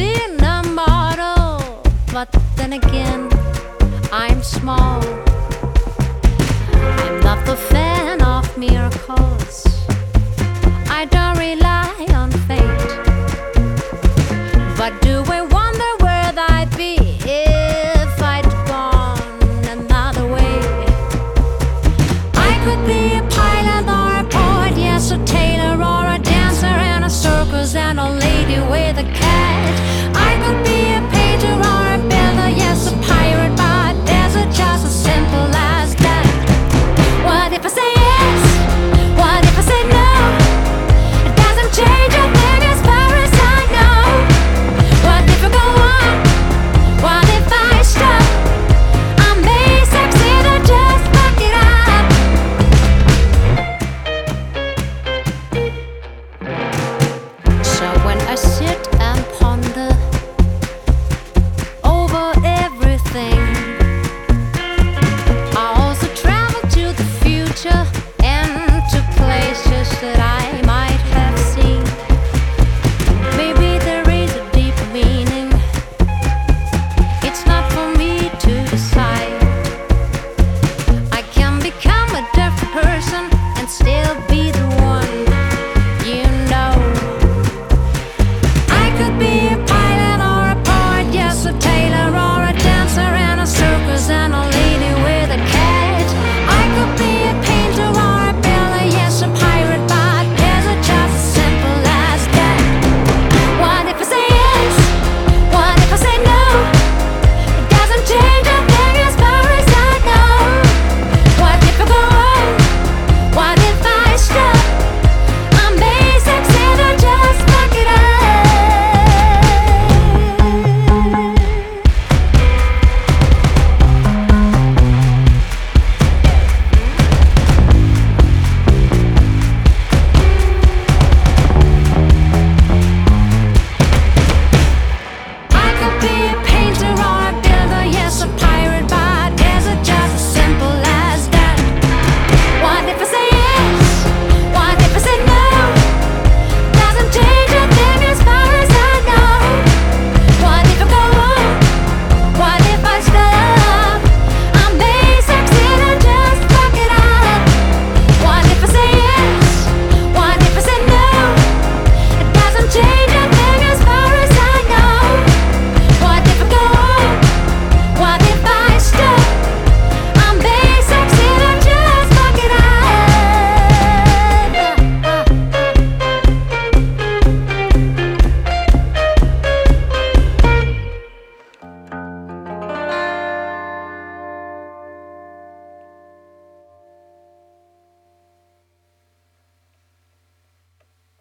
being immortal, but then again, I'm small. I'm not the fan of miracles. I don't rely on fate. But do I wonder where I'd be if I'd gone another way? I could be a pilot or a poet, yes, a tailor or a dancer in a circus and a lady with a cat. I could be a painter or a builder, yes, a pirate, but is it just as simple as that? What if I say yes? What if I say no? It doesn't change a thing as far as I know. What if I go on? What if I stop? I may succeed or just fuck it up. So when I sit